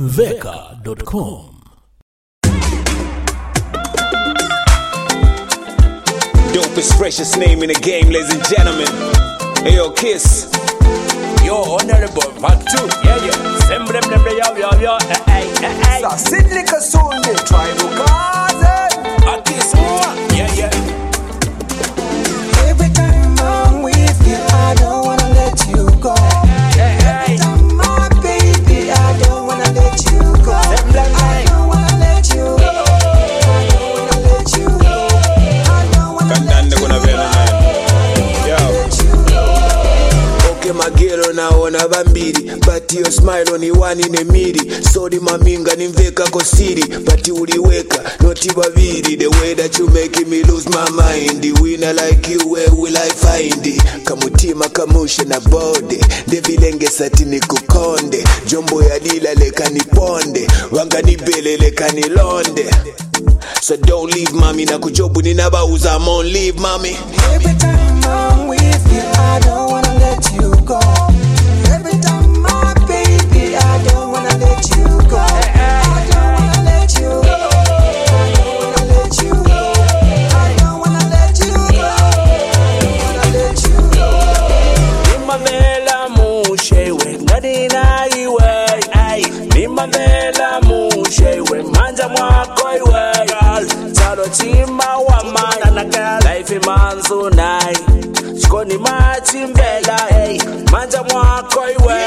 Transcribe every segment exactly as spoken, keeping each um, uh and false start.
mveka dot com. Dopest, freshest name in the game, ladies and gentlemen. Hey, yo, Kiss. Yo, honorable, back two. Yeah, yeah. Semble, semble, yo, yo, yo. Hey, hey, hey. Sa Sidney Kasunde, Tribal Cousin. A Kiss, yeah, yeah. Every time I'm with you, I don't wanna let you go. Hey, hey. Every time my baby, I don't wanna let you go. I don't wanna let you go. I don't wanna let you go. I don't wanna let you go. Yo. Okay, my girl, naona bambiri, but your smile on the one in the midi. Sorry maminga nimveka ko city, but uliweka noti baviri. The way that you making me lose my mind. The winner like you, where will I find it? Kamutima kamushe na bode, devilenge satini kukonde. Jombo ya lila leka ni ponde, wanga ni bele leka ni londe. So don't leave mommy, na kujobu ni nabauza, I'm on leave mommy. Every time I'm with you, I don't wanna let you go. Every time my baby, I don't wanna let you go. I don't wanna let you go. I don't wanna let you go. I don't wanna let you go. I don't wanna let you go. Nimavela mushewe, ngadina iwe. Ay, nimavela mushewe, manja mwako iwe. Chalo chima wa mana na life manzo nai. Chikoni machimbela, hey, manja mwako iwe.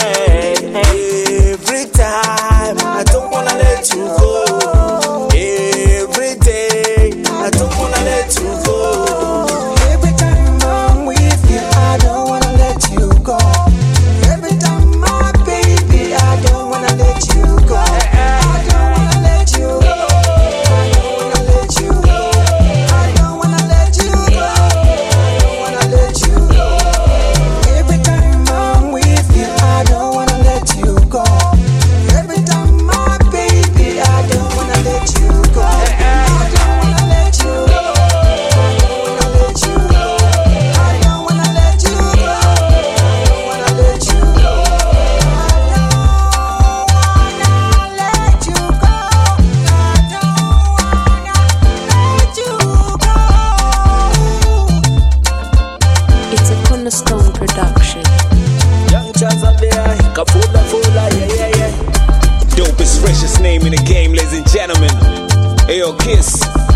Every time, I don't wanna let you go. Every day, I don't wanna let you go. Every time I'm with you, I don't wanna let you go. Every time my baby, I don't wanna let you go. I don't wanna let you go. I don't wanna let you go. I don't wanna let you go. I don't wanna let you go. Every time I'm with you, I don't wanna let you go. Every time my baby, I don't wanna let you go. I don't wanna let you go. I don't wanna let you go. I don't wanna let you go. I don't wanna let you go. It's a Cornerstone production. Young Chaza there, Kafula Fula, yeah, yeah, yeah. Dopest, freshest name in the game, ladies and gentlemen. Hey, yo, Kiss.